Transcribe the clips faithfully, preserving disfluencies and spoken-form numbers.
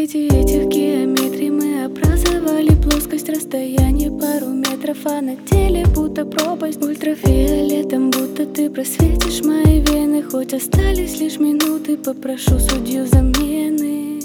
свете этих геометрий мы образовали плоскость, расстояние пару метров, а на теле будто пропасть. Ультрафиолетом будто ты просветишь мои вены. Хоть остались лишь минуты, попрошу судью замены.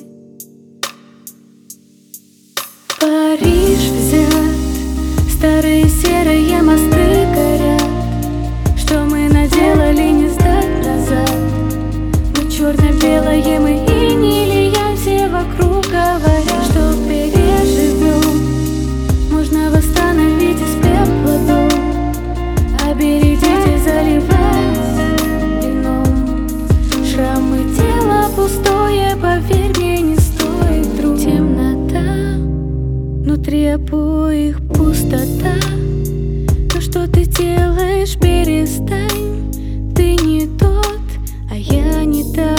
Париж взят, старые серые мосты горят. Что мы наделали, не сдать назад. Мы черно-белое, мы и не лия, все вокруг говорят, что переживем. Можно восстановить из пепла дом, а берегите заливать вином. Шрамы тела пустое, поверь мне, не стоит друг. Темнота, внутри обоих пустота. То, что ты делаешь, перестань. Ты не тот, а я не та.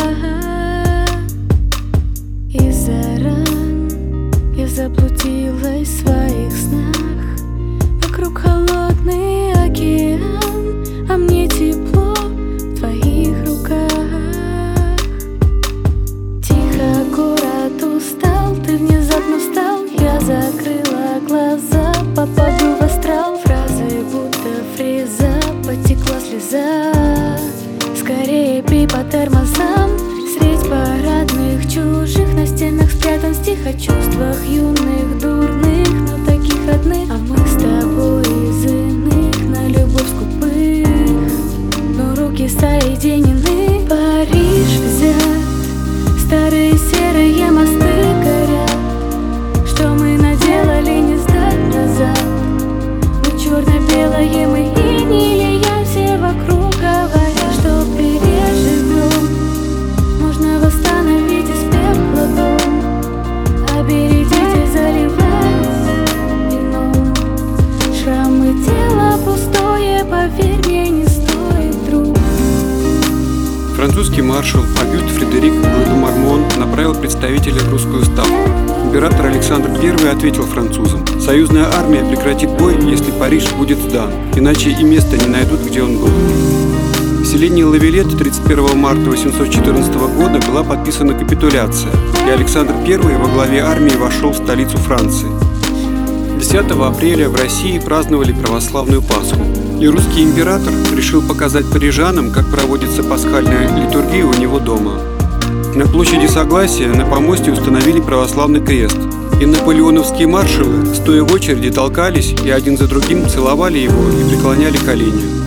Из-за ран я заблудилась в своих снах. Вокруг холодный океан, а мне тепло в твоих руках. Тихо, город устал, ты внезапно встал. Я закрыла глаза, попаду в астрал. Фразы будто фреза, потекла слеза. Скорее пей по тормозам. Средь парадных чужих на стенах спрятан стих о чувствах юных, дурных, но таких родных. А мы с тобой из иных, на любовь скупых, но руки соединены. Париж взят, старые серые мосты горят. Что мы наделали, не сдать назад. Мы черно-белое, мы и не лия, все вокруг говорят, что переживем. Можно восстановить из пепла дом, а берегите заливать вином. Шрамы тела пустое, поверь мне, не стоит друг. Французский маршал Агюст Фредерик Ле-Норман направил представителей в русскую ставку. Император Александр Первый ответил французам: союзная армия прекратит бой, если Париж будет сдан, иначе и места не найдут, где он был. В селении Лавилет тридцать первого марта восемьсот четырнадцатого года была подписана капитуляция, и Александр Первый во главе армии вошел в столицу Франции. десятого апреля в России праздновали православную Пасху, и русский император решил показать парижанам, как проводится пасхальная литургия у него дома. На площади Согласия на помосте установили православный крест, и наполеоновские маршалы, стоя в очереди, толкались и один за другим целовали его и преклоняли колени.